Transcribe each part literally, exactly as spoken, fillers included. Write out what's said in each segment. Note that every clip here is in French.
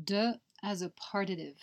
De as a partitive.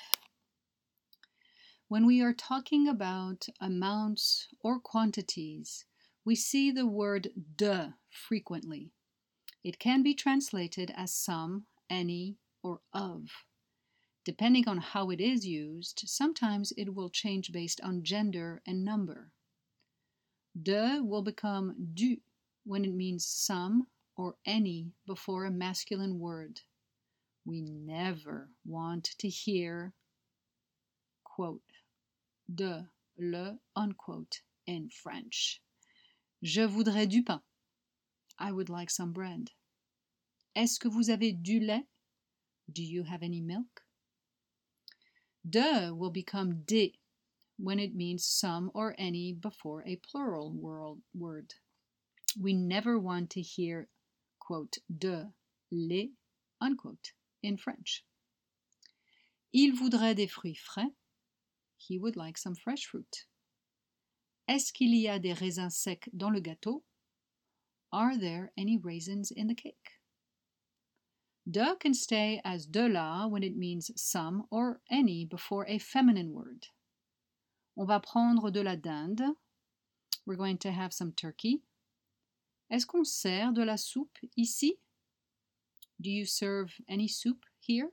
When we are talking about amounts or quantities, we see the word de frequently. It can be translated as some, any, or of. Depending on how it is used, sometimes it will change based on gender and number. De will become du when it means some or any before a masculine word. We never want to hear, quote, de, le, unquote, in French. Je voudrais du pain. I would like some bread. Est-ce que vous avez du lait? Do you have any milk? De will become des when it means some or any before a plural word. We never want to hear, quote, de, les, unquote, in French. Il voudrait des fruits frais. He would like some fresh fruit. Est-ce qu'il y a des raisins secs dans le gâteau? Are there any raisins in the cake? De can stay as de la when it means some or any before a feminine word. On va prendre de la dinde. We're going to have some turkey. Est-ce qu'on sert de la soupe ici? Do you serve any soup here?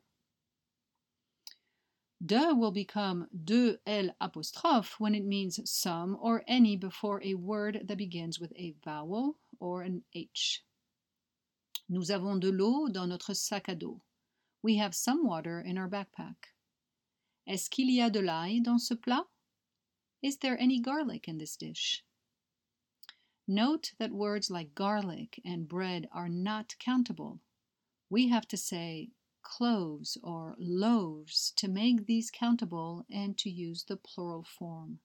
De will become de l apostrophe when it means some or any before a word that begins with a vowel or an H. Nous avons de l'eau dans notre sac à dos. We have some water in our backpack. Est-ce qu'il y a de l'ail dans ce plat? Is there any garlic in this dish? Note that words like garlic and bread are not countable. We have to say cloves or loaves to make these countable and to use the plural form.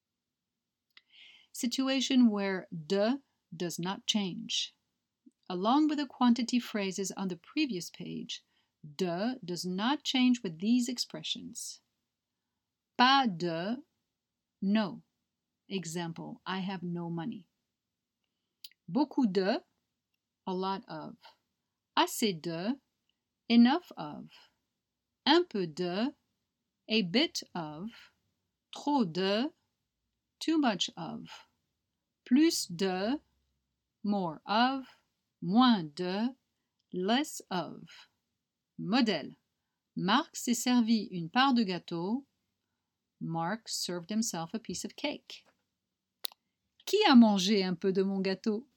Situation where de does not change. Along with the quantity phrases on the previous page, de does not change with these expressions. Pas de, no. Example, I have no money. Beaucoup de, a lot of. Assez de, enough of. Un peu de, a bit of. Trop de, too much of. Plus de, more of. Moins de, less of. Modèle. Marc s'est servi une part de gâteau. Mark served himself a piece of cake. Qui a mangé un peu de mon gâteau?